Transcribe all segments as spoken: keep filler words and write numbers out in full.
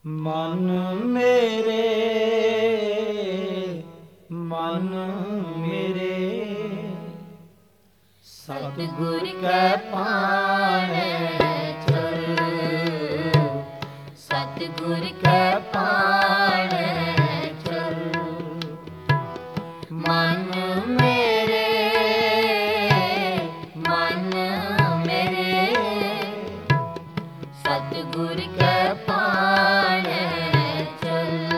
ਮਨ ਮੇਰੇ ਮਨ ਮੇਰੇ ਸਤਿਗੁਰ ਕੈ ਪਾਣੈ ਚਲ, ਸਤਿਗੁਰ ਕੈ ਪਾਣੈ ਚਲ। ਮਨ ਮੇਰੇ ਮਨ ਮੇਰੇ ਸਤਿਗੁਰ ਕੈ ਪਾਣੈ ਚਲ,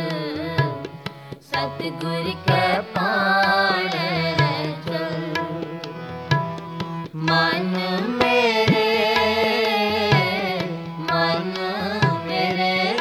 ਸਤਿਗੁਰ ਕੈ ਪਾਣੈ ਚਲ। ਮਨ ਮੇਰੇ ਮਨ ਮੇਰੇ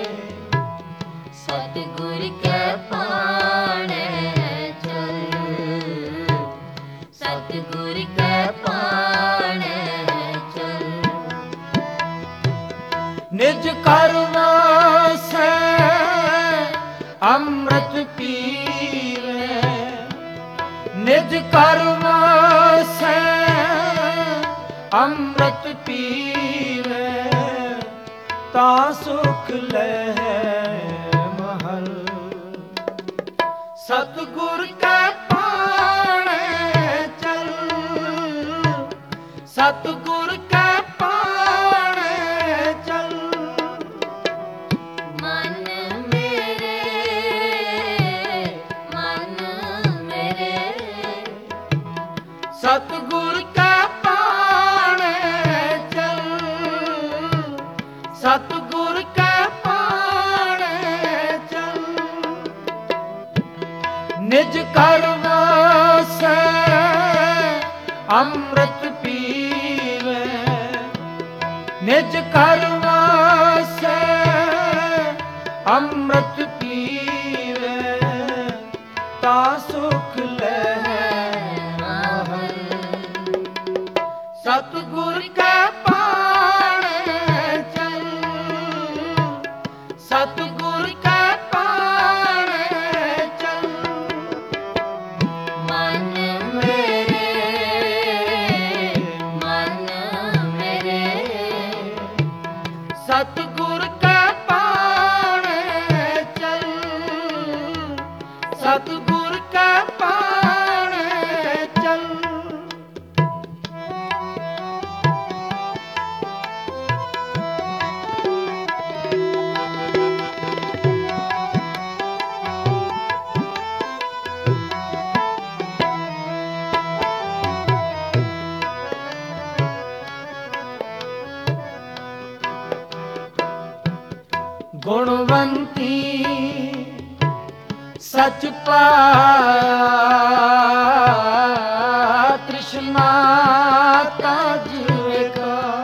ਸਤਿਗੁਰ ਕੈ ਪਾਣੈ ਚਲ, ਸਤਿਗੁਰ ਕੈ ਪਾਣੈ ਚਲ। ਨਿਜ ਘਰ ਵਾਸੈ ਅੰਮ੍ਰਿਤ ਪੀਵੈ, ਨਿਜ ਘਰ ਵਾਸੈ ਅੰਮ੍ਰਿਤ ਪੀਵੈ, ਤਾਂ ਸੁਖ ਲਹੈ ਮਹਲ। ਸਤਿਗੁਰ ਕੈ ਪਾਣੈ ਚਲ, ਸਤਿਗੁਰ ਕੈ ਪਾਣੈ ਚਲ। ਮਨ ਮੇਰੇ ਮਨ ਮੇਰੇ ਸਤਿਗੁਰ ਕੈ ਪਾਣੈ ਚਲ, ਸਤਿਗੁਰ ਕੈ ਪਾਣੈ ਚਲ। ਨਿਜ ਘਰ ਵਾਸੈ ਅੰਮ੍ਰਿਤ ਪੀਵੈ, ਨਿਜ ਘਰ ਵਾਸੈ ਅੰਮ੍ਰਿਤ ਪੀਵੈ, ਤਾਂ ਸੁਖ ਲਹੈ ਮਹਲ। ਸਤਿਗੁਰ ਕੈ ਪਾਣੈ ਚਲ, ਸਤਿਗੁਰ ਕੈ ਪਾਣੈ ਚਲ। ਮਨ ਮੇਰੇ ਮਨ ਮੇਰੇ ਸਤਿਗੁਰ ਕੈ ਪਾਣੈ ਚਲ, ਸਤਿਗੁਰ ਕੈ ਪਾਣੈ ਚਲ। ਗੁਣਵੰਤੀ ਸਚ ਪਾਇਆ, ਤ੍ਰਿਸ਼ਨਾ ਤਜ ਵੇਖਾ।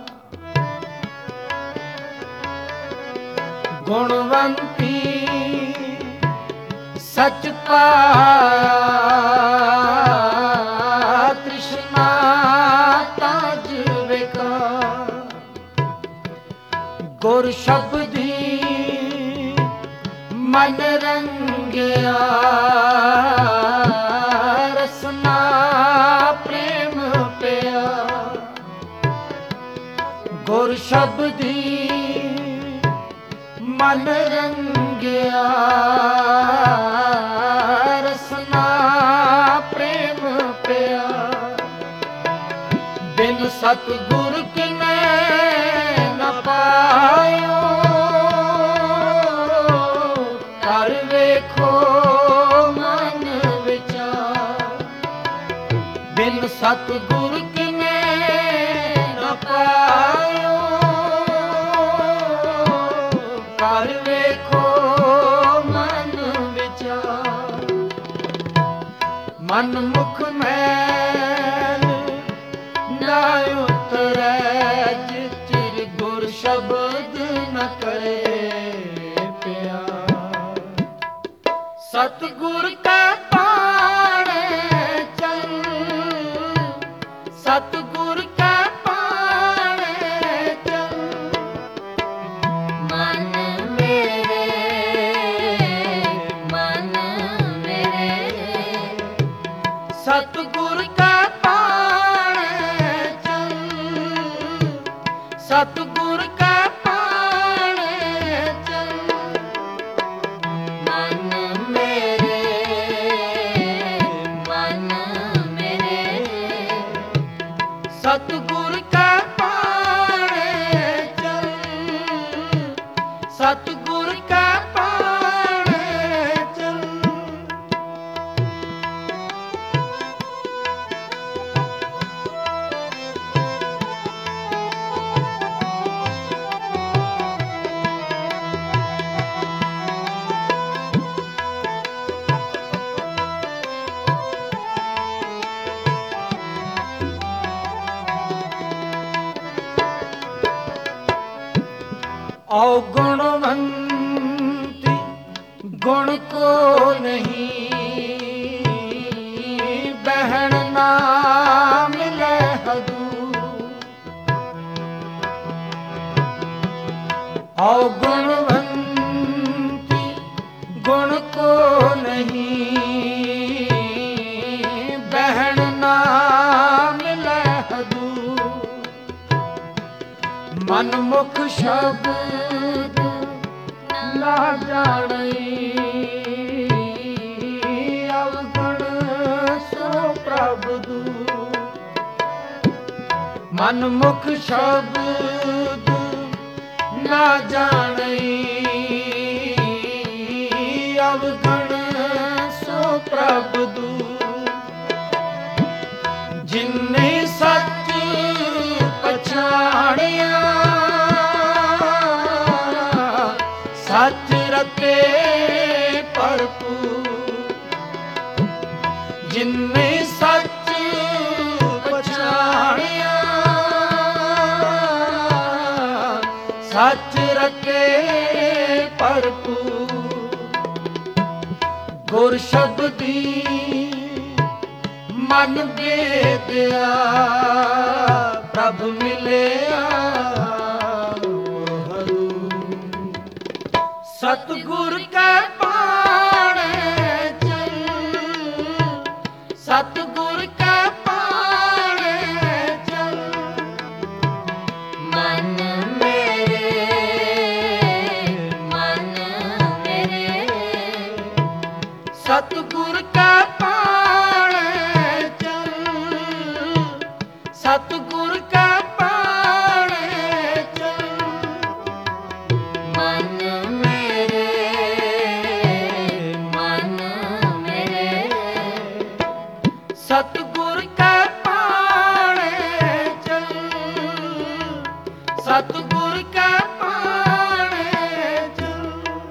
ਗੁਣਵੰਤੀ ਸਚ ਪਾਇਆ, ਤ੍ਰਿਸ਼ਨਾ ਤਜ ਵੇਖਾ। ਗੁਰ ਸ਼ਬਦੀ ਮਨ ਰੰਗਿਆ, ਰਸਨਾ ਪ੍ਰੇਮ ਪਿਆ। ਗੁਰ ਸ਼ਬਦੀ ਮਨ ਰੰਗਿਆ, ਰਸਨਾ ਪ੍ਰੇਮ ਪਿਆ। ਬਿਨ ਸਤਿਗੁਰ ਕਿਨੈ ਨ ਪਾਇਓ, ਕਰ ਵੇਖੋ ਮਨ ਵਿਚਾਰ। ਬਿਨ ਸਤਿਗੁਰ ਕਿਨੈ ਨ ਪਾਇਓ, ਕਰ ਵੇਖੋ ਮਨ ਵਿਚਾਰ। ਮਨ ਮੁਖ ਮੈਲ ਨਾ ਉਤਰੈ, ਜਿਸ ਚਿਰ ਗੁਰ ਸ਼ਬਦ ਨ ਕਰੇ ਪਿਆਰ। ਸਤਿਗੁਰ ਕੈ ਪਾਣੈ ਚਲ, ਸਤਿਗੁਰ ਕੈ ਪਾਣੈ ਚਲ। ਮਨ ਮੇਰੇ ਮਨ ਮੇਰੇ ਸਤਿਗੁਰ ਕੈ ਪਾਣੈ ਚਲ, ਸਤਿਗੁਰ ਕੈ ਪਾਣੈ अवगुणवंती गुण को नहीं, बहन ना मिले हदू। अवगुणवंती गुण को नहीं, बहन ना मिले हदू। मन मुख शब्द ना जाने, अवगुण सो प्रभु दू। मन मुख शब्द ना जाने, अवगुण सो प्रभु दू। जिन्ने सच पछाणिया, सच रते भरपूर। जिन्ने सच पछाणिया, सच रते भरपूर। गुर शब्दी मन वेदया, प्रभ मिलिया हरू। सतगुर कै पाणे चल, सतगुर कै पाणे चल। मन मेरे, मन मेरे, सतगुर कै पाणे चल, सतगुर कै पाणे चल। मन सतगुर कै पाणे चल, सतगुर कै पाणे चल।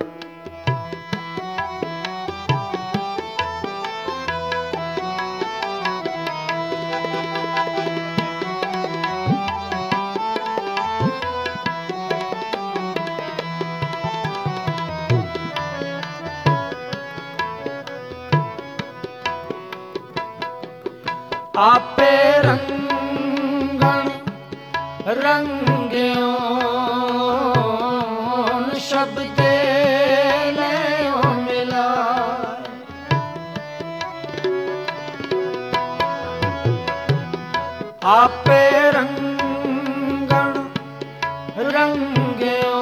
आपे रंगण रंग्यों, शब्दे लयो मिलाए। आपे रंगण रंग्यों,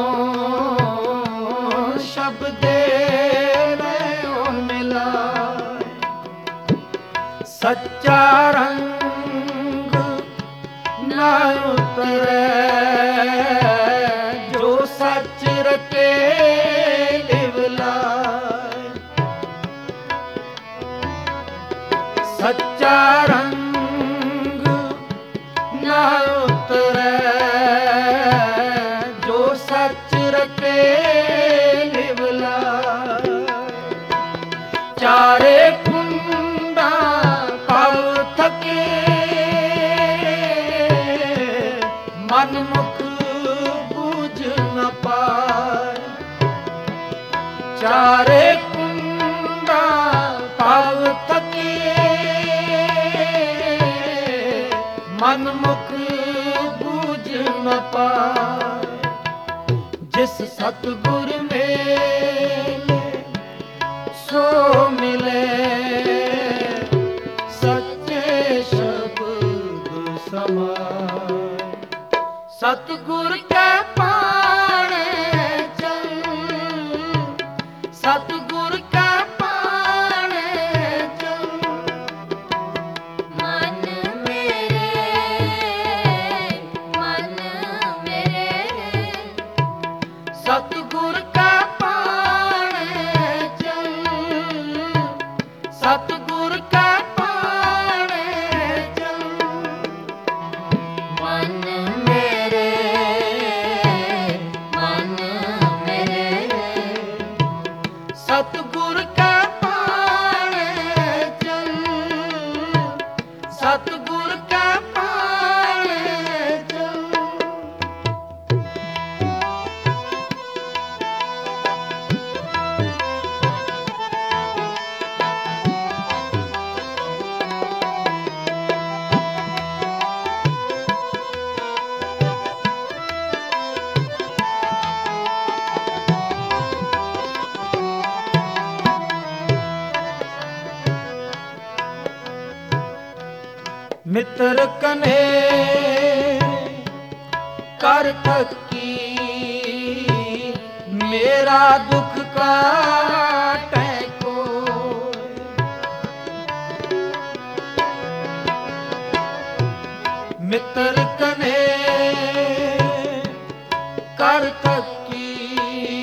शब्दे लयो मिलाए। सच्चा रंग ना उतरे, जो सच रटे लिवलाए। सच्चा रंग ना उतरे, जो सच रटे लिवलाए। चारे कुंडा पव थके, मन मुख बूझ न पाए। चारे कुंडा पव थके, मन मुख बूझ न पाए। जिस सतगुर मेले सो मिले, सच्चे शब्द समाए। सतगुर कै पाणे चल, सतगुर कै पाणे चल। मन मेरे, मन मेरे, सतगुर कै पाणे चल, सतगुर कै पाणे चल। मन मेरे, ਮਿੱਤਰ ਕਨੇ ਕਰ ਠੱਕੀ ਮੇਰਾ ਦੁੱਖ ਕਾਟੈ ਕੋਈ। ਮਿੱਤਰ ਕਨੇ ਕਰ ਠੱਕੀ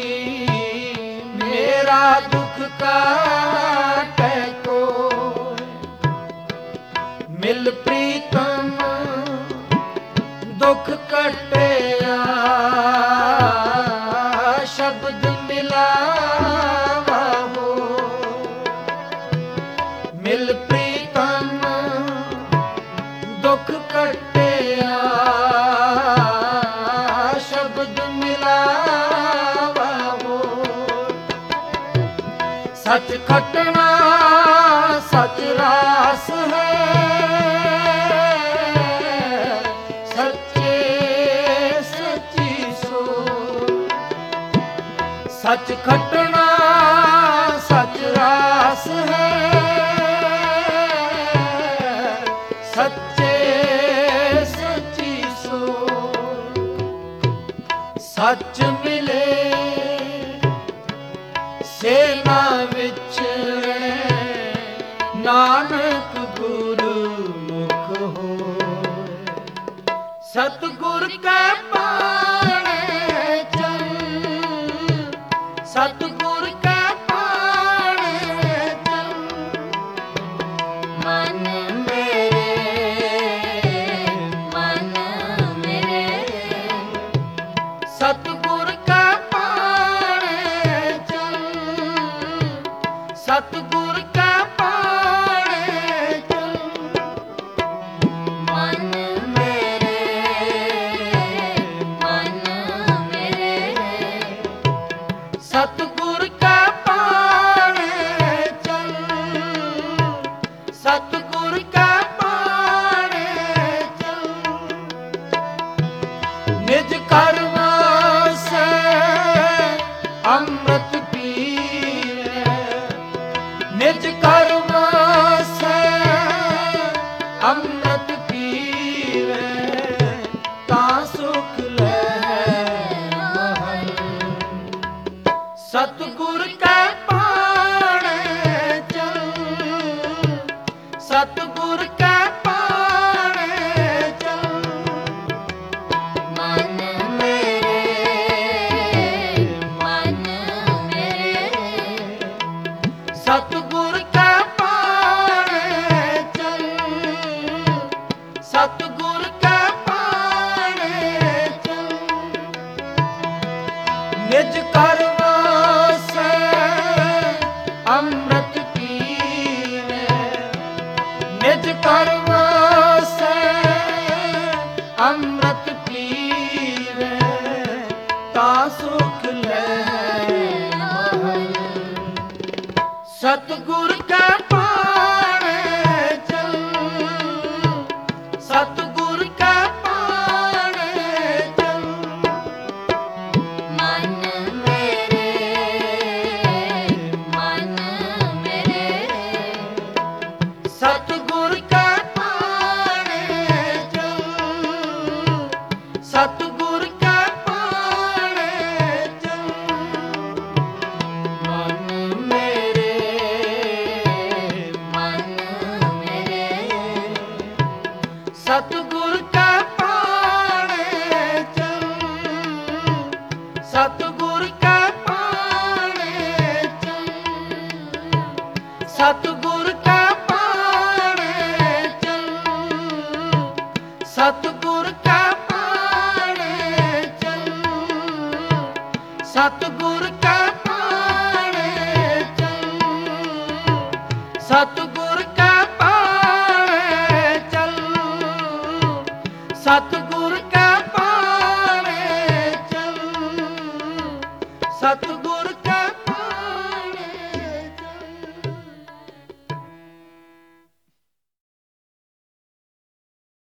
ਮੇਰਾ ਦੁੱਖ ਕਾਟੈ ਕੋਈ। ਮਿਲ ਪ੍ਰੀਤਮ ਦੁੱਖ ਕਟਿਆ ਸ਼ਬਦ ਮਿਲਾਵਾ ਹੋ। ਮਿਲ ਪ੍ਰੀਤਮ ਦੁੱਖ ਕਟਿਆ ਸ਼ਬਦ ਮਿਲਾਵਾ ਹੋ। ਸੱਚ ਖਟਣਾ ਸੱਚ ਰਾਸ ਹੈ ਸੱਚ ਖਟਣਾ ਸੱਚ ਰਾਸ ਹੈ ਸੱਚੇ ਸੱਚੀ ਸੋ। ਸੱਚ ਮਿਲੇ ਸੇਨਾ ਵਿੱਚ ਨਾਨਕ ਗੁਰਮੁਖ ਹੋਏ। ਸਤਿਗੁਰ ਕੈ ਪਾਣੇ ਚਲ ਸਤਿਗੁਰ ਕੈ ਪਾਣੇ ਚਲ। ਮਨ ਮੇਰੇ ਮਨ ਮੇਰੇ ਸਤਿਗੁਰ ਕੈ ਪਾਣੇ ਚਲ ਸਤਿਗੁਰ ਕੈ ਪਾਣੇ ਚਲ। ਮਨ ਮੇਰੇ ਮਨ ਮੇਰੇ ਸਤਿਗੁਰ ਕੈ ਪਾਣੇ ਚਲ ਸਤਿਗੁਰ ਕੈ ਪਾਣੇ ਚਲ। ਨਿਜ ਘਰ ਵਾਸੈ ਅੰਮ੍ਰਿਤ ਪੀਵੈ ਨਿਜ ਘਰ ਵਾਸੈ ਅੰਮ੍ਰਿਤ ਪੀਵੈ ਤਾਂ ਸੁਖ ਲਹੈ ਮਹਲ। ਸਤਿਗੁਰ ਕੈ ਪਾਣੇ ਚਲ ਸਤਿਗੁਰ ਕੈ ਪਾਣੇ ਚਲ। ਮਨ ਮੇਰੇ ਮਨ ਮੇਰੇ ਸਤਿਗੁਰ ਕੈ ਪਾਣੇ ਚਲ ਸਤਿਗੁਰ ਕੈ ਪਾਣੇ ਚਲ। ਨਿਜ ਘਰ ਵਾਸੈ ਅੰਮ੍ਰਿਤ ਪੀਵੈ ਨਿਜ ਘਰ ਵਾਸੈ ਅੰਮ੍ਰਿਤ ਪੀਵੈ ਤਾਂ ਸੁਖ ਲਹੈ ਮਹਲ। ਸਤਿਗੁਰ ਕੈ ਪਾਣੇ ਚਲ ਸਤਿਗੁਰ ਕੈ ਪਾਣੇ ਚਲ। ਮਨ ਮੇਰੇ ਮਨ ਮੇਰੇ ਸਤਿਗੁਰ ਕੈ ਪਾਣੇ ਚਲ ਸਤਿਗੁਰ ਕੈ ਪਾਣੇ ਚਲ। ਮਨ ਮੇਰੇ ਮਨ ਮੇਰੇ ਸਤਿਗੁਰ ਕੈ ਪਾਣੇ ਚਲ ਸਤਿਗੁਰ ਕੈ ਪਾਣੇ ਚਲ ਸਤਿਗੁਰ ਕੈ ਪਾਣੇ ਚਲ ਸਤਿਗੁਰ ਕੈ ਪਾਣੇ ਚਲ ਸਤਿਗੁਰ ਕੈ ਪਾਣੇ ਚਲ ਸਤਿਗੁਰ ਕੈ ਪਾਣੇ ਚਲ ਸਤਿ